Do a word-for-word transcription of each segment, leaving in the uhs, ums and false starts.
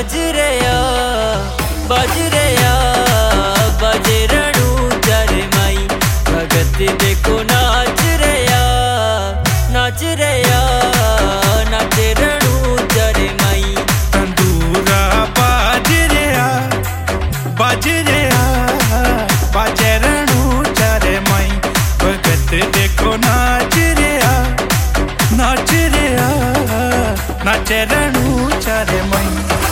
बज रया बज रया बजे रणू चारे माई भगत देखो नाच रया नाच रया नाच रणू चारे माई तंदूरा बाज रया बाज रया बाजे रणू चारे माई भगत देखो नाच रया नाच रया नाच रणू चारे माई।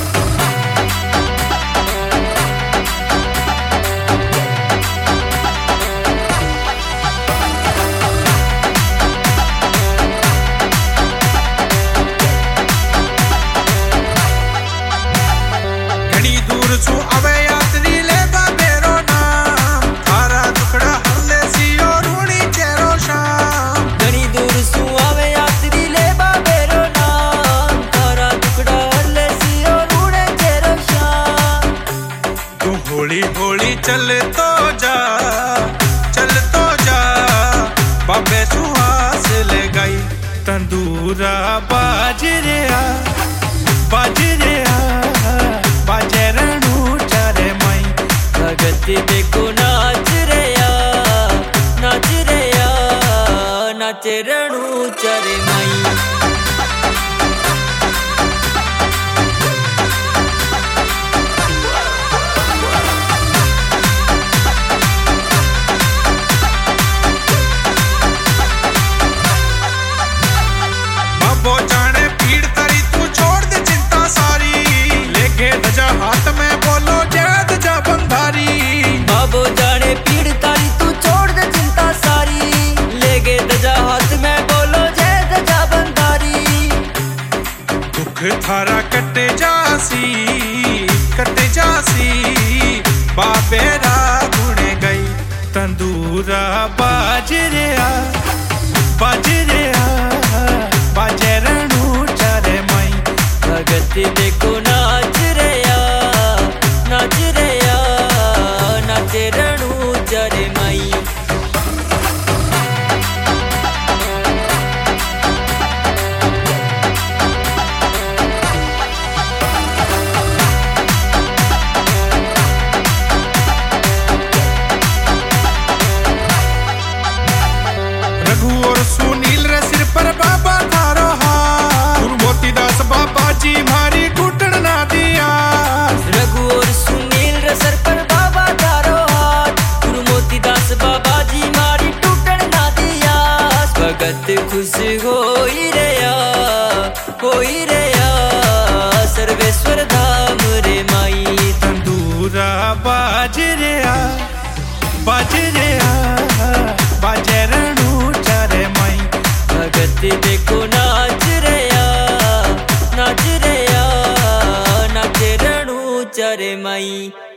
सु अवे यात्री ले बेरो नाम थारा दुखड़ा हल्ले सियो रूणी चेरो शाम घणी दूर सु आवे यात्री ले बेरो नाम थारा दुखड़ा हल्ले सियो रूणे चेरो शाम। तू होली होली चल तो जा चल तो जा बाबे सुहास ले गई तंदूरा बाज रया बाज रया बाजे रणू चारे माई भगत देखो नाच रया नाच रया नाच रणू चारे माई। हाथ में बोलो जय दजा बंधारी बाबो जाने पीड़ तारी तू छोड़ दे चिंता सारी लेगे दजा हाथ में बोलो जय दजा बंधारी। दुख थारा कटे जासी कटे जासी बाबेरा गुणे गई तंदूरा बाज रया बाज रया बाजे रणू चारे माई भगत देखो नाच रया नाच रया नाच रणू चारे माई। रघु और सुनील रे सिर पर बाबा थारो हाथ गुरु दास बाबा जी मारी घुटन ना दिया। रघु और सुनील रे सर पर बाबा थारो हाथ गुरु मोतीदास बाबा जी मारी टूटन ना दिया। भगत खुश होई रया होई रया सर्वेश्वर धाम रे माई तंदूरा बाज रया बाज रया बाजे रणू चारे माई भगत देखो नाच रया नाच रया नाच रणू चारे माई।